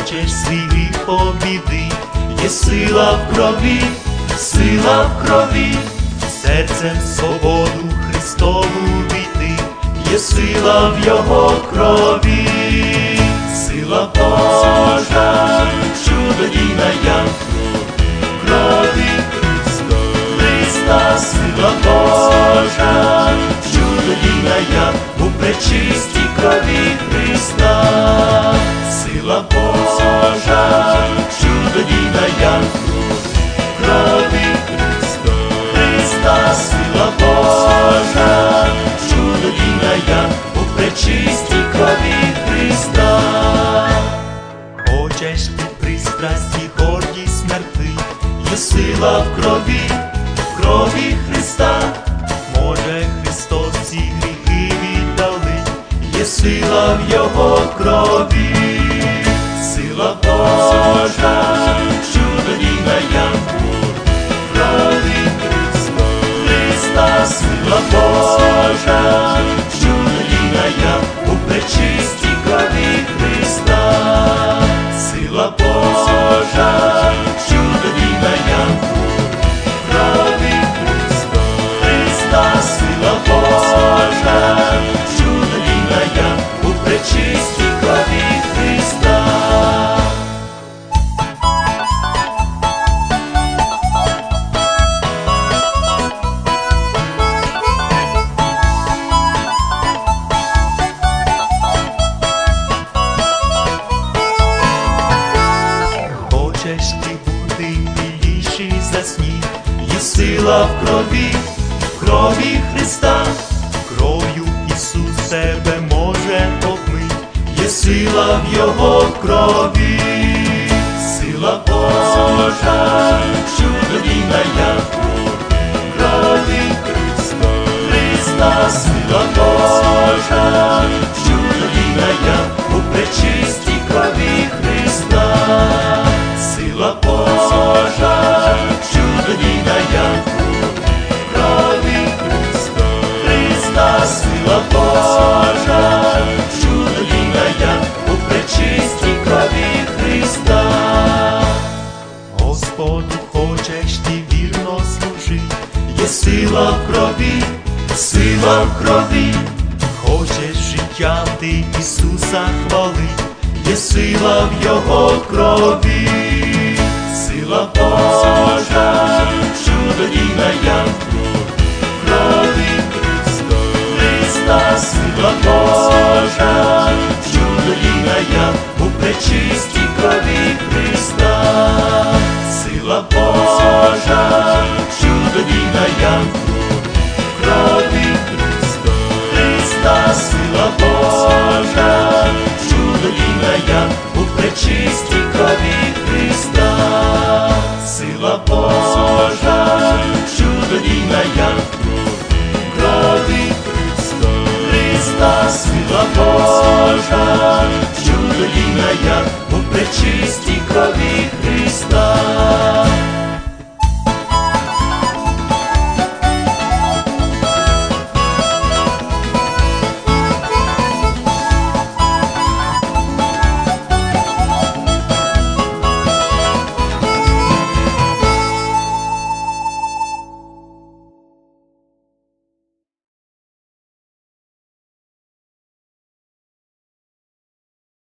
хочеш свій гріх побіди, є сила в крові, сила в крові, серцем свободу Христову війти, є сила в Його крові, сила Божа, чудодійна в крові Христа, сила Божа, чудодійна у пречистій крові Христа, сила Божа, чудодійна в крові Христа, сила Божа, чудодійна у пречистій крові Христа. Хочеш ти пристрасті, гордість смерти, є сила в крові Христа. Може Христос ці гріхи віддалить, є сила в Його крові, сила Божа, чудодійна в крові Христа, сила Божа, чудодійна у пречистій крові Христа, сила Божа, чудодійна в крові Христа, сила Божа, чудодійна у пречистій крові Христа. Хочеш ти бути біліший за сніг, є сила в крові Христа. Кров'ю Ісус себе може обмить, є сила в Його крові, сила Божа, чудодійна в крові Христа, сила Божа, чудодійна у пречистій крові Христа, сила Божа, чудодійна в крові Христа, сила Божа, чудодійна у пречистій крові Христа. Господу хочеш ти вірно служить, є сила в крові, сила в крові. Хочеш життя ти Ісуса хвалить, є сила в Його крові, сила Божа, чудодійна в крові Христа, сила Божа,